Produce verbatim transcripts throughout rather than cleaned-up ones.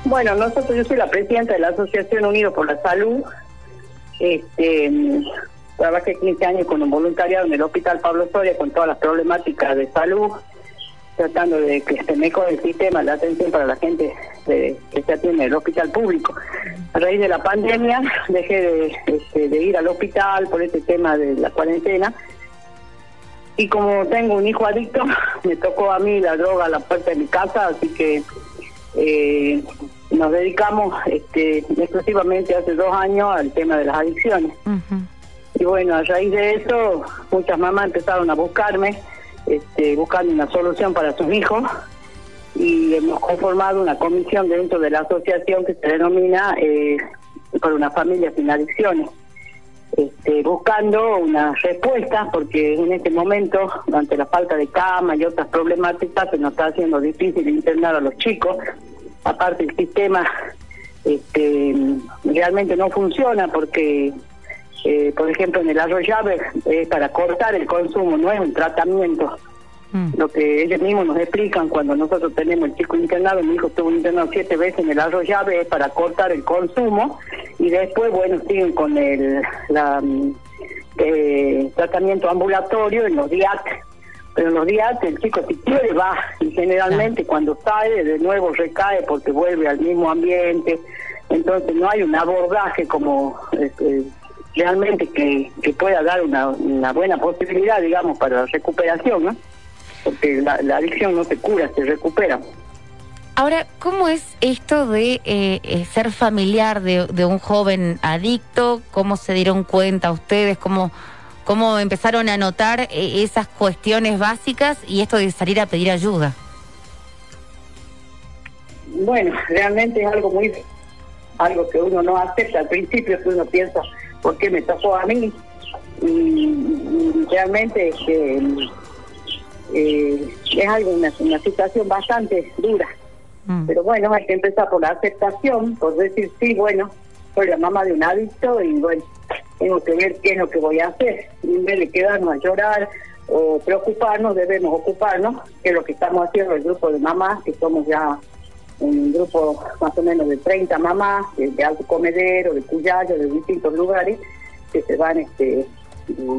Bueno, nosotros, yo soy la presidenta de la Asociación Unidos por la Salud. Este, trabajé quince años con un voluntariado en el Hospital Pablo Soria con todas las problemáticas de salud, tratando de que se mejore el sistema de atención para la gente de, que se atiende en el hospital público. A raíz de la pandemia dejé de, de, de ir al hospital por este tema de la cuarentena, y como tengo un hijo adicto, me tocó a mí la droga a la puerta de mi casa, así que eh, nos dedicamos este, exclusivamente hace dos años al tema de las adicciones. Uh-huh. Y bueno, a raíz de eso, muchas mamás empezaron a buscarme, este, buscando una solución para sus hijos, y hemos conformado una comisión dentro de la asociación que se denomina eh, por una familia sin adicciones, este, buscando una respuesta, porque en este momento, ante la falta de cama y otras problemáticas, se nos está haciendo difícil internar a los chicos. Aparte, el sistema este, realmente no funciona porque, eh, por ejemplo, en el arrollave es para cortar el consumo, no es un tratamiento. Mm. Lo que ellos mismos nos explican cuando nosotros tenemos el chico internado, mi hijo estuvo internado siete veces en el arrollave, es para cortar el consumo, y después, bueno, siguen con el la, eh, tratamiento ambulatorio en los D I A C. Pero en los D I A C el chico, si quiere, va, y generalmente ah. cuando sale de nuevo recae porque vuelve al mismo ambiente. Entonces no hay un abordaje como este, realmente que, que pueda dar una, una buena posibilidad, digamos, para la recuperación, ¿no? Porque la, la adicción no se cura, se recupera. Ahora, ¿cómo es esto de eh, ser familiar de, de un joven adicto? ¿Cómo se dieron cuenta ustedes? ¿Cómo, cómo empezaron a notar eh, esas cuestiones básicas y esto de salir a pedir ayuda? Bueno, realmente es algo muy... algo que uno no acepta al principio, que uno piensa, ¿por qué me pasó a mí? Y, y realmente es que... Eh, es algo, una, una situación bastante dura, mm. pero bueno, hay que empezar por la aceptación, por decir, sí, bueno, soy la mamá de un adicto y bueno, tengo que ver qué es lo que voy a hacer, y en vez de quedarnos a llorar o preocuparnos, debemos ocuparnos, que es lo que estamos haciendo el grupo de mamás, que somos ya un grupo más o menos de treinta mamás, de, de Alto Comedero, de Cuyayo, de distintos lugares, que se van, este, eh,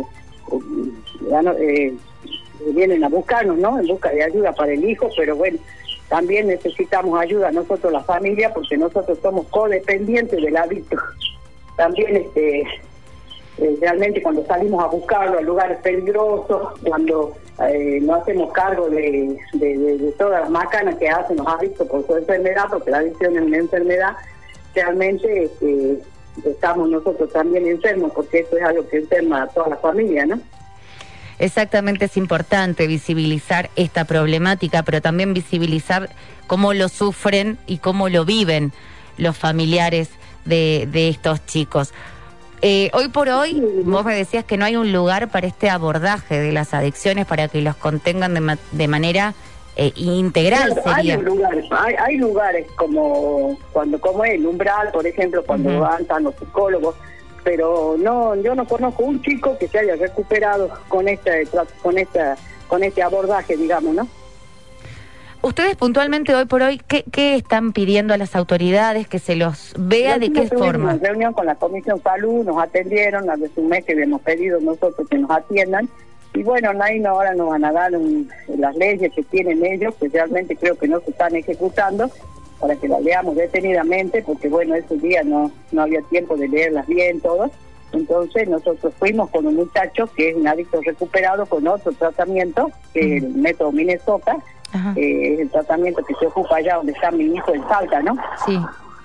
eh, vienen a buscarnos, ¿no? En busca de ayuda para el hijo, pero bueno, también necesitamos ayuda nosotros, la familia, porque nosotros somos codependientes del adicto. También, este, eh, realmente cuando salimos a buscarlo a lugares peligrosos, cuando eh, no hacemos cargo de, de, de, de todas las macanas que hacen los adictos por su enfermedad, porque la adicción es una enfermedad, realmente este, estamos nosotros también enfermos, porque esto es algo que enferma a toda la familia, ¿no? Exactamente, es importante visibilizar esta problemática, pero también visibilizar cómo lo sufren y cómo lo viven los familiares de, de estos chicos. Eh, hoy por hoy, vos me decías que no hay un lugar para este abordaje de las adicciones para que los contengan de, ma de manera eh, integral. Claro, sería. Hay lugares, hay, hay lugares como cuando como el Umbral, por ejemplo, cuando uh-huh. van tan los psicólogos, pero no, yo no conozco un chico que se haya recuperado con este, con esta, con este abordaje, digamos, ¿no? Ustedes puntualmente hoy por hoy, ¿qué, qué están pidiendo a las autoridades? Que se los vea, ¿de qué forma? Una reunión con la Comisión Salud, nos atendieron, hace un mes que hemos pedido nosotros que nos atiendan, y bueno, ahí no, ahora nos van a dar un, las leyes que tienen ellos, que realmente creo que no se están ejecutando, para que las leamos detenidamente, porque bueno, ese día no, no había tiempo de leerlas bien todas. Entonces nosotros fuimos con un muchacho que es un adicto recuperado con otro tratamiento, que es el método Minnesota, eh, es el tratamiento que se ocupa allá donde está mi hijo en Salta, ¿no? Sí.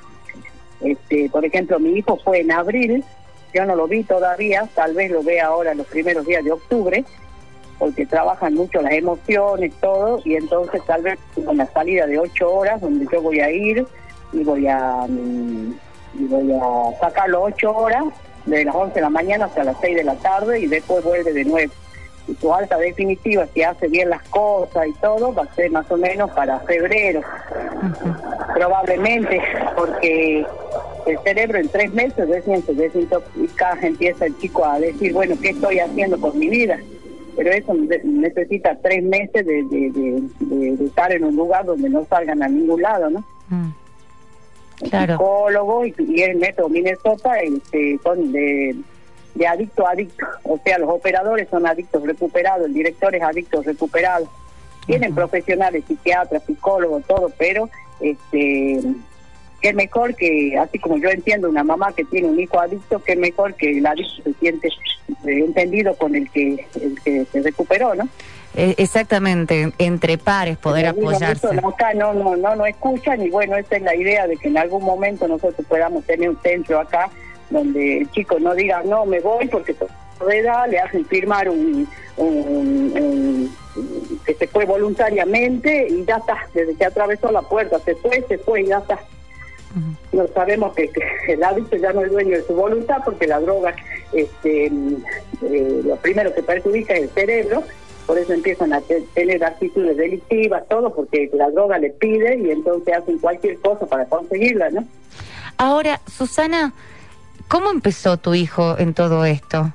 Este, por ejemplo, mi hijo fue en abril, yo no lo vi todavía, tal vez lo vea ahora los primeros días de octubre, porque trabajan mucho las emociones, todo, y entonces tal vez con la salida de ocho horas, donde yo voy a ir y voy a y voy a sacarlo ocho horas, de las once de la mañana hasta las seis de la tarde, y después vuelve de nuevo. Y su alta definitiva, si hace bien las cosas y todo, va a ser más o menos para febrero, uh-huh. probablemente, porque el cerebro en tres meses recién se desintoxica, empieza el chico a decir, bueno, ¿qué estoy haciendo con mi vida? Pero eso necesita tres meses de, de, de, de, de estar en un lugar donde no salgan a ningún lado, ¿no? Mm. claro. psicólogos, y, y el método Minnesota este, son de, de adicto a adicto. O sea, los operadores son adictos recuperados, el director es adicto recuperado. Tienen uh-huh. profesionales, psiquiatras, psicólogos, todo, pero este que mejor que, así como yo entiendo una mamá que tiene un hijo adicto, que mejor que el adicto se siente eh, entendido con el que el que se recuperó, ¿no? Eh, exactamente, entre pares poder apoyarse. Mucho, no, acá no, no, no, no escuchan, y bueno, esa es la idea de que en algún momento nosotros podamos tener un centro acá donde el chico no diga, no, me voy porque de edad, le hacen firmar un, un, un, un que se fue voluntariamente y ya está, desde que atravesó la puerta, se fue, se fue y ya está. Uh-huh. No sabemos que, que el adicto ya no es dueño de su voluntad, porque la droga, este, eh, lo primero que perjudica es el cerebro, por eso empiezan a te- tener actitudes delictivas, todo, porque la droga le pide y entonces hacen cualquier cosa para conseguirla, ¿no? Ahora, Susana, ¿cómo empezó tu hijo en todo esto?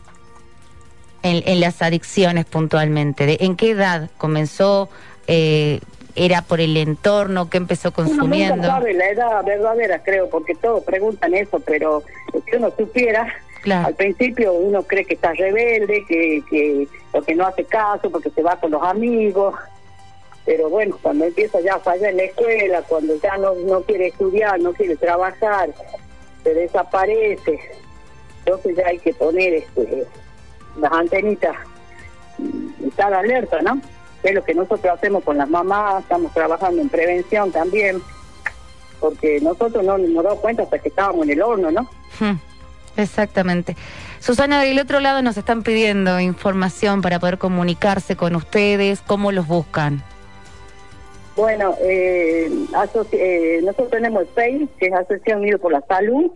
En, en las adicciones puntualmente, ¿de en qué edad comenzó? Eh, ¿Era por el entorno que empezó consumiendo? Uno nunca sabe la edad verdadera, creo, porque todos preguntan eso, pero si uno supiera, claro. Al principio uno cree que está rebelde, que, que porque no hace caso, porque se va con los amigos, pero bueno, cuando empieza ya a fallar en la escuela, cuando ya no, no quiere estudiar, no quiere trabajar, se desaparece, entonces ya hay que poner este las antenitas y estar alerta, ¿no? Es lo que nosotros hacemos con las mamás, estamos trabajando en prevención también, porque nosotros no nos damos cuenta hasta que estábamos en el horno, ¿no? Hmm, exactamente. Susana, del otro lado nos están pidiendo información para poder comunicarse con ustedes, ¿cómo los buscan? Bueno, eh, asoci- eh, nosotros tenemos el F E I, que es Asociación Unido por la Salud,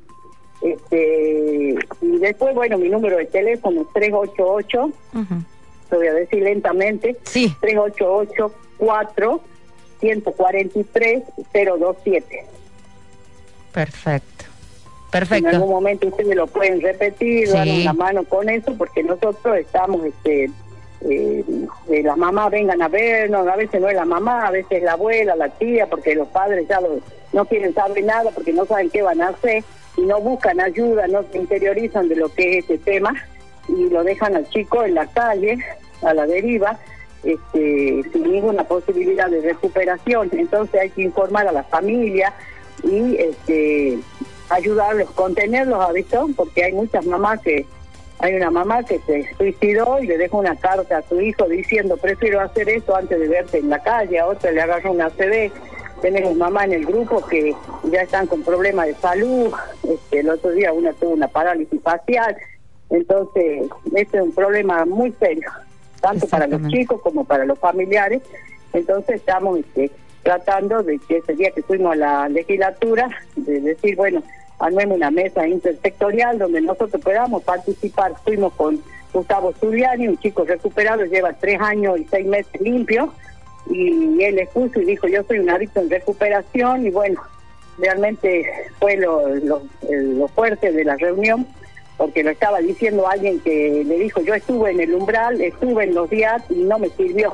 este y después, bueno, mi número de teléfono es tres ocho ocho, uh-huh. Lo voy a decir lentamente, sí. tres ocho ocho, cuatro, uno cuatro tres, cero dos siete. Perfecto, perfecto. En algún momento ustedes lo pueden repetir, sí. Dar una mano con eso, porque nosotros estamos, este eh, de las mamás vengan a vernos, a veces no es la mamá, a veces la abuela, la tía, porque los padres ya lo, no quieren saber nada, porque no saben qué van a hacer, y no buscan ayuda, no se interiorizan de lo que es este tema, y lo dejan al chico en la calle, a la deriva, este, sin ninguna posibilidad de recuperación. Entonces hay que informar a la familia y este, ayudarlos, contenerlos, ¿ha visto? Porque hay muchas mamás que, hay una mamá que se suicidó y le dejó una carta a su hijo diciendo, prefiero hacer esto antes de verte en la calle. A otra le agarró una C D. Tenemos mamá en el grupo que ya están con problemas de salud. Este, el otro día una tuvo una parálisis facial. Entonces, este es un problema muy serio, tanto para los chicos como para los familiares. Entonces estamos este, tratando de que ese día que fuimos a la legislatura, de decir, bueno, armemos una mesa intersectorial donde nosotros podamos participar. Fuimos con Gustavo Zuliani, un chico recuperado, lleva tres años y seis meses limpio, y él expuso y dijo, yo soy un adicto en recuperación, y bueno, realmente fue lo, lo, lo fuerte de la reunión, porque lo estaba diciendo alguien que le dijo, yo estuve en el umbral, estuve en los días y no me sirvió.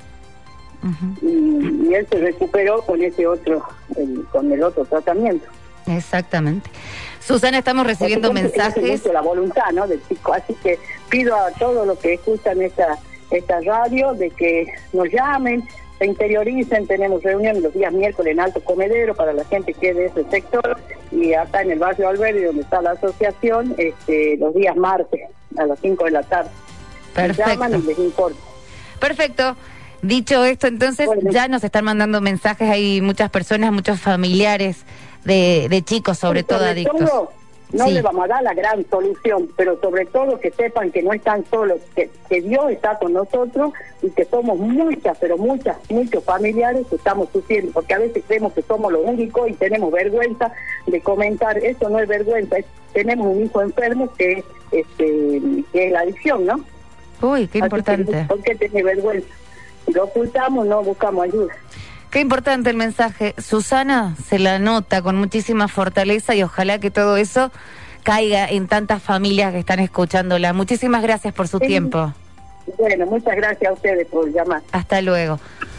Uh-huh. y, y él se recuperó con ese otro, el, con el otro tratamiento. Exactamente. Susana, estamos recibiendo mensajes. Es la voluntad, ¿no?, del chico, así que pido a todos los que escuchan esta, esta radio de que nos llamen, se interioricen. Tenemos reuniones los días miércoles en Alto Comedero para la gente que es de ese sector, y acá en el barrio Alberdi, donde está la asociación, este, los días martes a las cinco de la tarde. Perfecto. Nos llaman y les informo. Perfecto. Dicho esto, entonces, bueno, ya nos están mandando mensajes, hay muchas personas, muchos familiares de, de chicos, sobre, sobre todo adictos. Todo, no sí. le vamos a dar la gran solución, pero sobre todo que sepan que no están solos, que, que Dios está con nosotros y que somos muchas, pero muchas, muchos familiares que estamos sufriendo, porque a veces creemos que somos los únicos y tenemos vergüenza de comentar. Eso no es vergüenza, es, tenemos un hijo enfermo que, este, que es la adicción, ¿no? Uy, qué importante. Que, ¿por qué tener vergüenza? Si lo ocultamos, no buscamos ayuda. Qué importante el mensaje. Susana se la nota con muchísima fortaleza, y ojalá que todo eso caiga en tantas familias que están escuchándola. Muchísimas gracias por su sí. tiempo. Bueno, muchas gracias a ustedes por llamar. Hasta luego.